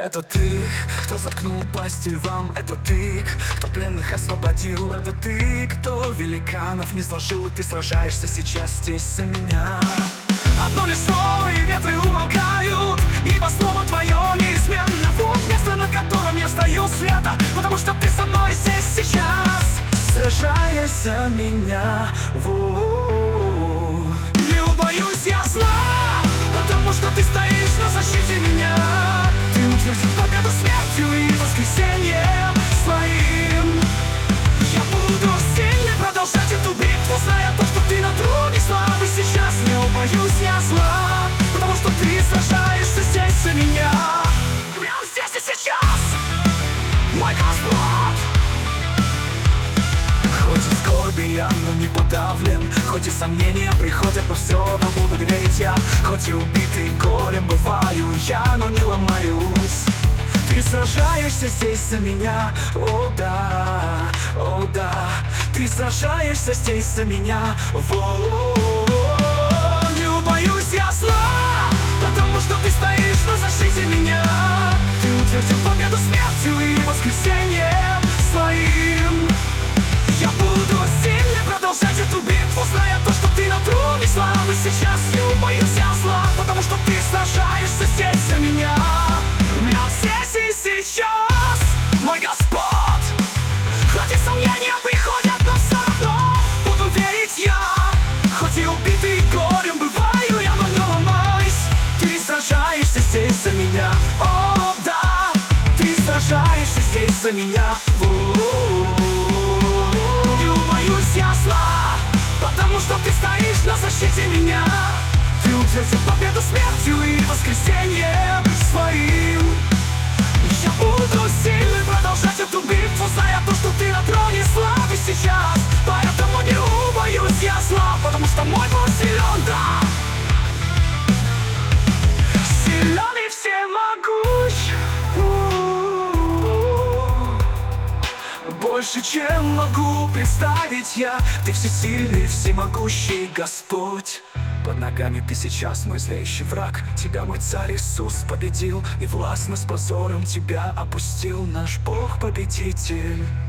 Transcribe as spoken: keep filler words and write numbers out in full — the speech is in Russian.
Это ты, кто заткнул пасти вам. Это ты, кто пленных освободил. Это ты, кто великанов не сложил. И ты сражаешься сейчас здесь за меня. Одно лишь слово, и ветры умолкают, ибо слово твое неизменно. Вот место, на котором я стою света, потому что ты со мной здесь сейчас. Сражаясь за меня, во-о-о-о. Не убоюсь я зла, потому что ты стоишь на защите меня. Ты утвердил победу смертью и воскресеньем своим. Я буду сильно продолжать эту битву, зная то, что ты на троне славы сейчас. Не убоюсь я зла, потому что ты сражаешься здесь за меня. Прямо здесь и сейчас, мой Господь. Хоть и скорби я, но не подавлен. Хоть и сомнения приходят, но все равно буду греть я. Хоть и убитый горем бываю я, но не ломаюсь. Ты сражаешься здесь за меня, о да, о да. Ты сражаешься здесь за меня, во-о-о-о. Не убоюсь я зла, потому что ты стоишь на защите меня. Ты утвердил победу смертью и воскресеньем своим. Я буду сильно продолжать эту битву, зная то, что ты на троне славы сейчас. Не убоюсь я зла, потому что ты сражаешься здесь за меня. Я здесь и сейчас, мой Господь. Хоть и сомнения приходят, но все равно буду верить я. Хоть и убитый горем бываю я, но не ломаюсь. Ты сражаешься здесь за меня, о да. Ты сражаешься здесь за меня, я зла, потому что ты стоишь на защите меня. Ты утвердил победу смертью и воскресеньем своим. Я буду сильным продолжать эту битву, зная то, что ты на троне славы сейчас. Поэтому не убоюсь я зла, потому что мой Бог силен, да. Силен и всемогущ, больше, чем могу представить я. Ты всесильный, всемогущий Господь. Под ногами ты сейчас мой злейший враг. Тебя мой царь Иисус победил, и властно с позором тебя опустил наш Бог-победитель.